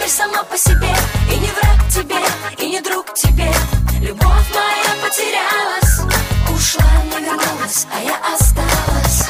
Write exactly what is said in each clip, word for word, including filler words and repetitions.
теперь сама по себе. И не враг тебе, и не друг тебе. Любовь моя потерялась, ушла, не вернулась, а я осталась.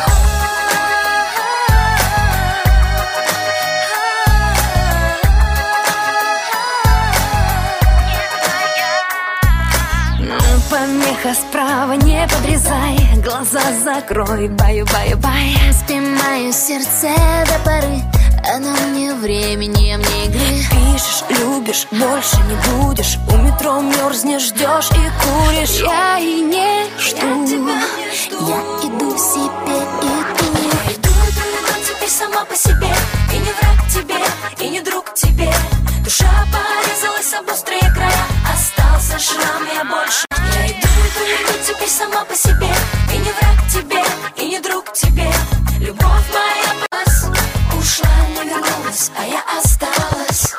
Помеха справа, не подрезай, глаза закрой, баю-баю-бай. Спи сердце до поры, а нам не времени, а мне игры. Пишешь, любишь, больше не будешь. У метро мерзнешь, ждешь и куришь. Я и не жду, я иду себе, иду. Иду, иду, иду теперь сама по себе. И не враг тебе, и не друг тебе. Душа порезалась об острые края, остался шрам, я больше. Я иду, иду, иду теперь сама по себе. И не враг тебе, и не друг тебе. Любовь моя пас, ушла, не вернулась, а я осталась.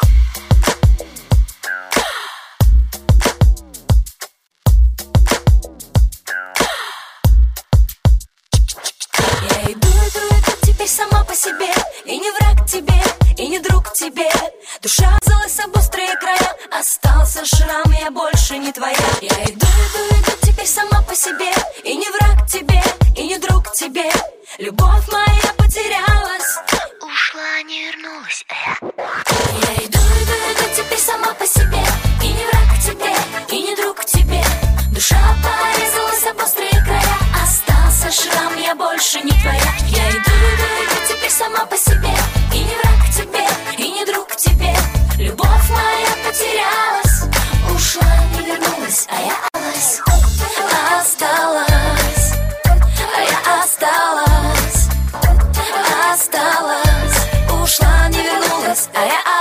Я иду, иду, иду теперь сама по себе. И не враг тебе, и не друг тебе. Душа взялась об острые края, остался шрам, я больше не твоя. Я иду, иду, иду теперь сама по себе. И не враг тебе, и не друг тебе. Любовь моя потерялась, ушла, не вернулась, а я. Я иду, иду, иду теперь сама по себе. И не враг тебе, и не друг тебе. Душа порезалась об острые края, остался шрам, я больше не твоя. Я иду, иду, иду теперь сама по себе. И не враг тебе, и не друг тебе. Любовь моя потерялась, ушла, не вернулась, а я осталась. Осталась, а я осталась. Осталась, ушла, не вернулась, а я осталась.